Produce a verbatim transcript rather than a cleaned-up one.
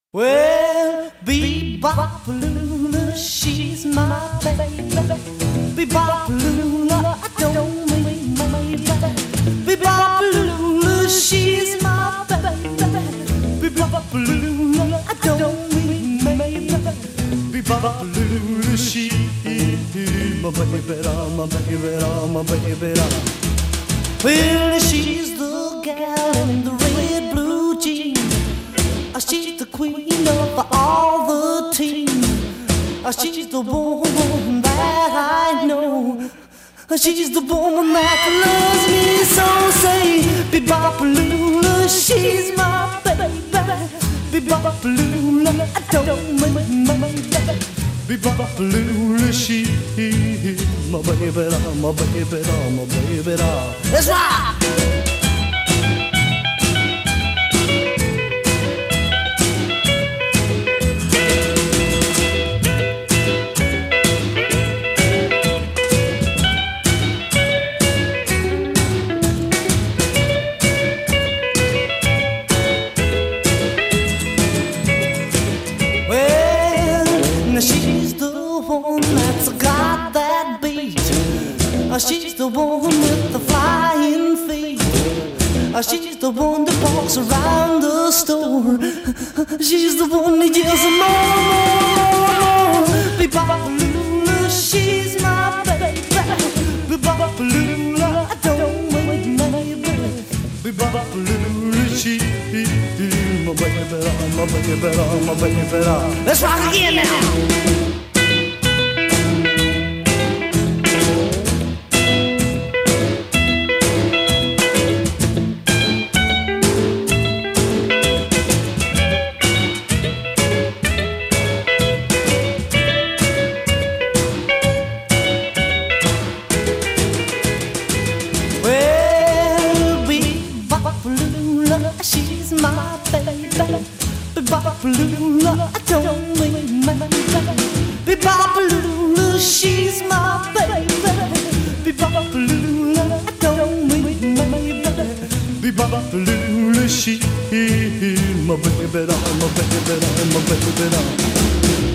Well, Bebop-a-lula, she's my baby. Bebop-a-lula, I don't mean maybe. Bebop-a-lula, she's my baby. Bebop-a-lula, I don't mean maybe. Bebop-a-lula, she's my baby, my baby, my baby. Well, she's the gal in the red blue jeans. She's the queen of all the team. She's the woman that I know. She's the woman that loves me so. Say, Bebop-a-lula, she's my baby. Bebop-a-lula, I don't mean my baby. Bebop-a-lula, she's my baby, my baby, my baby. Let's rock! She's the one that's got that beat. She's the one with the flying feet. She's the one that walks around the store. She's the one that yells more, more, more. Bebop-a-lula, she's my baby. Bebop-a-lula, I don't mean maybe. Bebop-a-lula, she's my baby, my baby, my baby. Let's rock again now. She's my baby. Bebop-a-lula, I don't mean maybe. Bebop-a-lula, she's my baby. Bebop-a-lula, I don't mean maybe. Bebop-a-lula, she's my baby, my baby, my baby.